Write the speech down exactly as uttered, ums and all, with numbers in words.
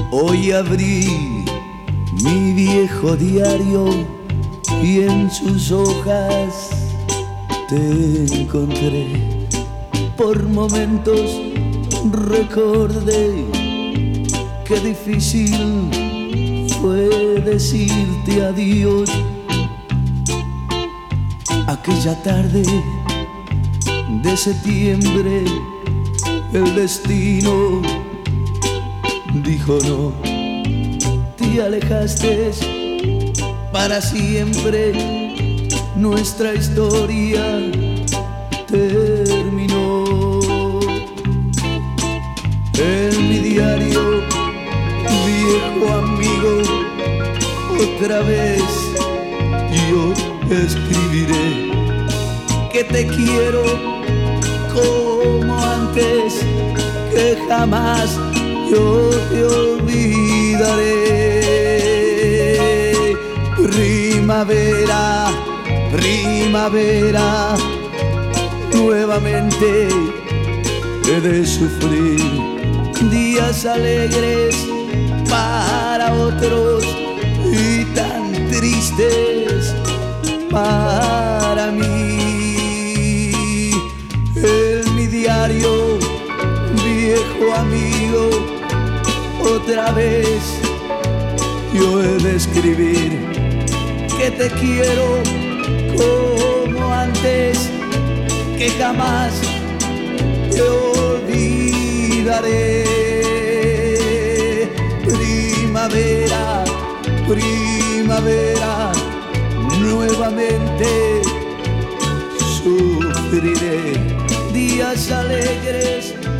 Hoy abrí mi viejo diario y en sus hojas te encontré. Por momentos recordé qué difícil fue decirte adiós. Aquella tarde de septiembre el destino dijo no, te alejaste para siempre, nuestra historia terminó. En mi diario, viejo amigo, otra vez yo escribiré que te quiero como antes, que jamás yo te olvidaré. Primavera, primavera, nuevamente he de sufrir días alegres para otros y tan tristes para mí. En mi diario, viejo amigo, otra vez yo he de escribir que te quiero como antes, que jamás te olvidaré. Primavera, primavera, nuevamente sufriré días alegres